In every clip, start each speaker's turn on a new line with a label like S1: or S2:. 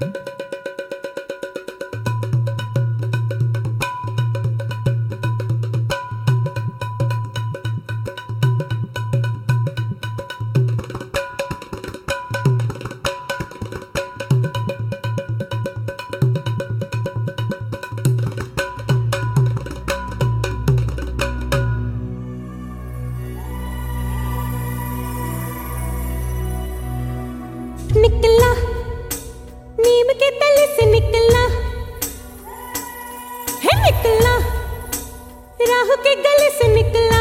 S1: निकला नीम के तले से निकला है, निकला राहु के गले से निकला।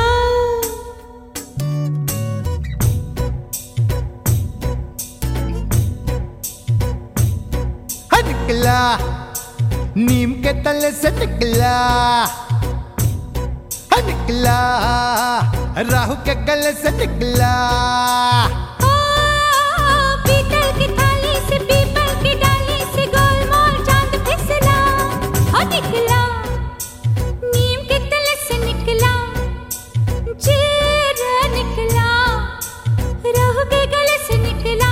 S2: निकला नीम के तले से निकला, निकला राहु के गले से निकला।
S1: पीतल की थाली से पीपल की डाली से गोलमोल चांद फिसला। निकला नीम के तले से निकला, चेहरा निकला राहु के गले से निकला।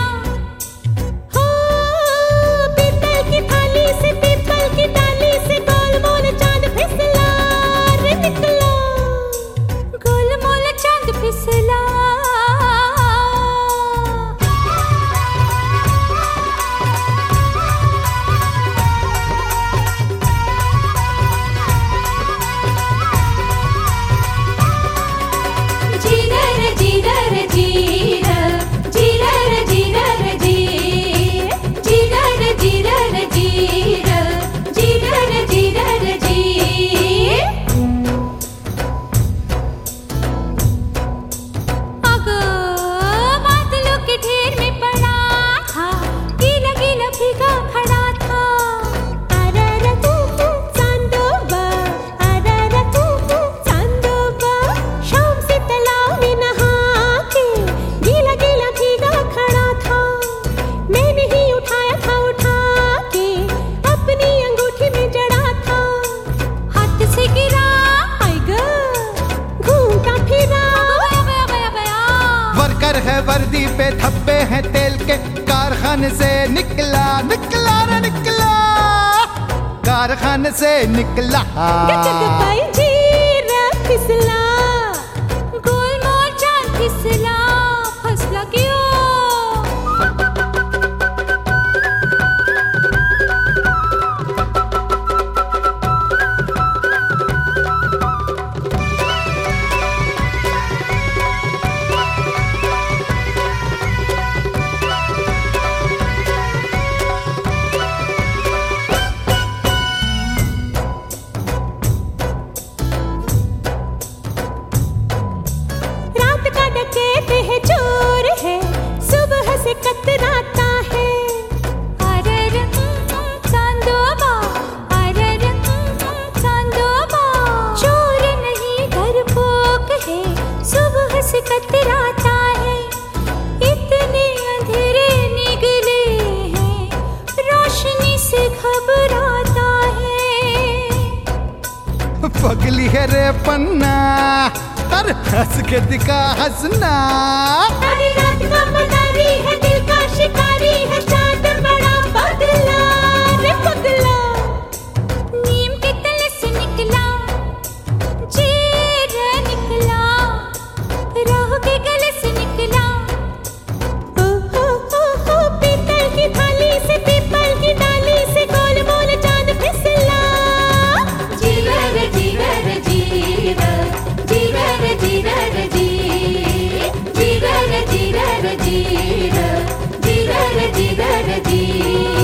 S1: पीतल की थाली से पीपल की डाली से गोलमोल चांद फिसला। रे निकला गोलमोल चांद फिसला।
S2: है वर्दी पे धब्बे हैं तेल के, कारखाने से निकला निकला रे निकला, कारखाने से निकला।
S1: फिसला गोलमोल चांद फिसला, फसला क्यों? चोर है सुबह से कतराता है। अरर चांदोबा, अरर चांदोबा, चोर नहीं डरपोक है, सुबह से कतराता है। इतने अंधेरे निकले हैं, रोशनी से घबराता है।
S2: पगली है रे पन्ना, अरे हंस के दिखा हंसना।
S1: अरे रात का मदारी है, दिल का शिकारी है, चांद बड़ा पगला रे पगला। नीम के तले से निकला, चेहरा निकला राहु के गले से निकला। पीतल की थाली से पीपल की डाली से गोलमोल चांद फिसला। जीवर जीवर जीवर जीवर जीवर जीवर जीवर जीवर जीवर जीवर जीवर जीवर।